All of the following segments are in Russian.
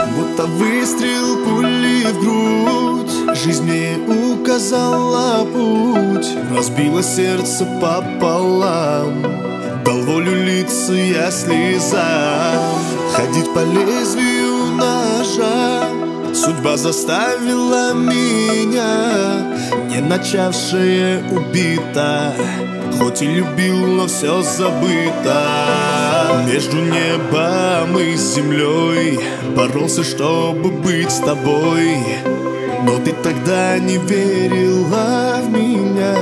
Будто выстрел пули в грудь, жизнь мне указала путь. Разбило сердце пополам, дал волю литься я слезам. Ходить по лезвию ножа судьба заставила меня, не начавшая убита. Хоть и любил, но все забыто. Между небом и землей боролся, чтобы быть с тобой. Но ты тогда не верила в меня,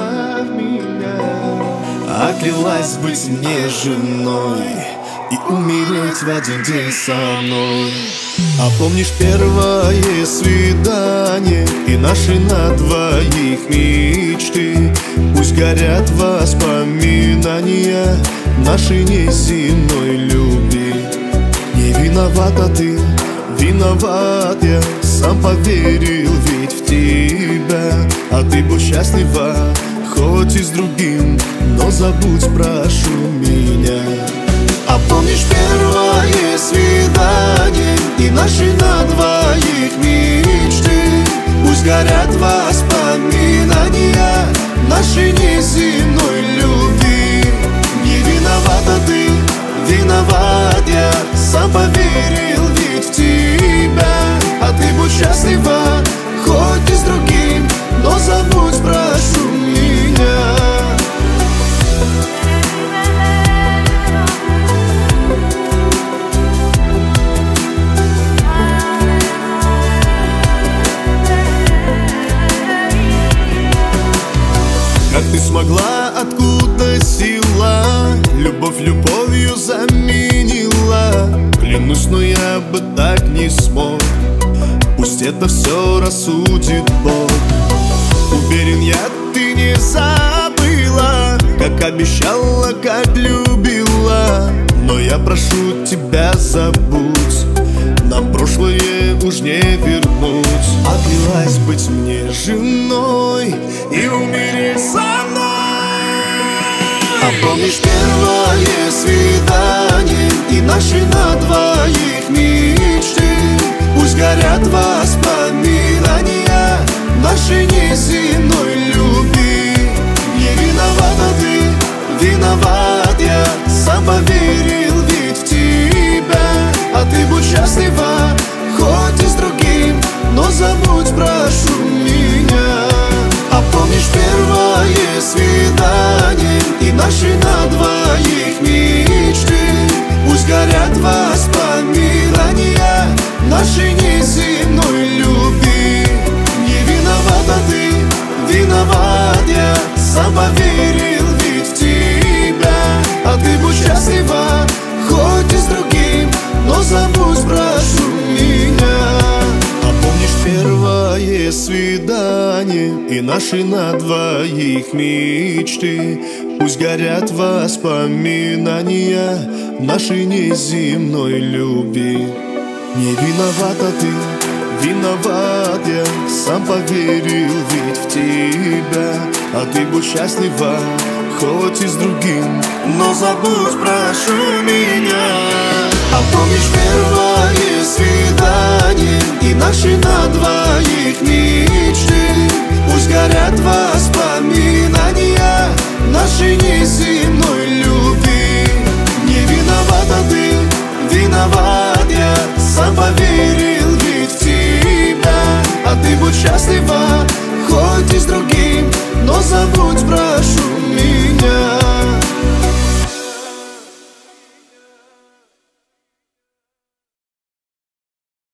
а клялась быть мне женой и умереть в один день со мной. А помнишь первое свидание и наши на двоих мечты? Пусть горят воспоминания нашей неземной любви. Не виновата ты, виноват я, сам поверил ведь в тебя. А ты будь счастлива, хоть и с другим, но забудь, прошу меня. А помнишь первое свидание и наши на двоих мечты? Пусть горят воспоминания нашей неземной любви. Не виновата ты, виноват я, сам поверил ведь в тебя. А ты будь счастлива, хоть и с другим, но забудь, прошу меня. Как ты смогла, откуда сила? Любовь любовью заменила. Клянусь, но я бы так не смог. Пусть это все рассудит Бог. Уверен я, ты не забыла, как обещала, как любила. Но я прошу тебя, забудь, нам прошлое уж не вернуть. Оклялась быть мне женой и умереть со мной. А помнишь первое свидание и наши на двоих мечты? Пусть горят воспоминания нашей неземной любви. Не виновата ты, виноват я, сам поверил ведь в тебя. А ты будь счастлива, хоть и с другим, но забудь, прошу меня. А помнишь первое свидание и наши на двоих мечты? Пусть горят воспоминания нашей неземной любви. Не виновата ты, виноват я, сам поверил ведь в тебя. А ты будь счастлива, хоть и с другим, но забудь, прошу меня. А помнишь первое свидание и наши на двоих мечты? Пусть горят воспоминания нашей неземной любви. Не виновата ты, виноват я, сам поверил ведь в тебя. А ты будь счастлива, хоть и с другим, но забудь, прошу меня. А помнишь первое свидание и наши на двоих мечты? Пусть горят воспоминания нашей неземной любви. Не виновата ты, виноват я, сам поверил ведь в тебя. А ты будь счастлива, хоть и с другим, но забудь,